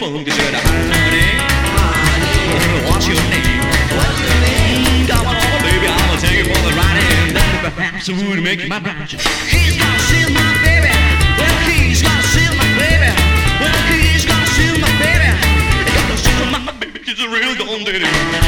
phone. She said, honey, what's your name? Come on, baby, I'ma take you for the ride, and that perhaps would make you my bride. He's gonna seal my baby. Well, he's gonna seal my baby. Well, he's gonna seal my baby. He's gonna seal my baby. He's a real gone daddy.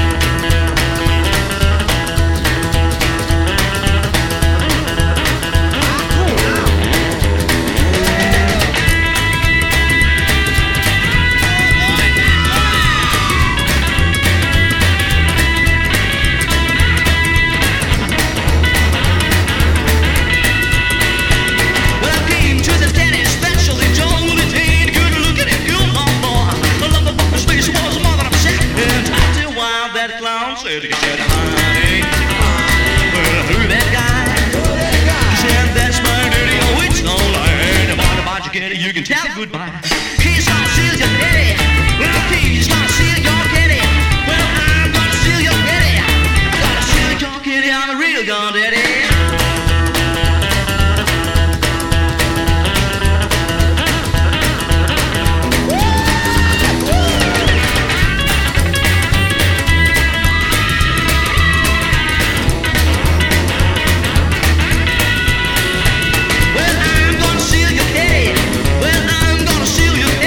Said, he said, honey, well, who that guy? He said, that's my daddy, oh, it's no lie. About you get it, you can tell goodbye. He's gonna seal your daddy. Well, he's gonna seal your kitty. Well, I'm gonna seal your kitty. I'm gonna seal your kitty, I'm a real gone daddy.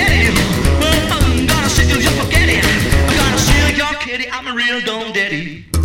I'm a real gone daddy.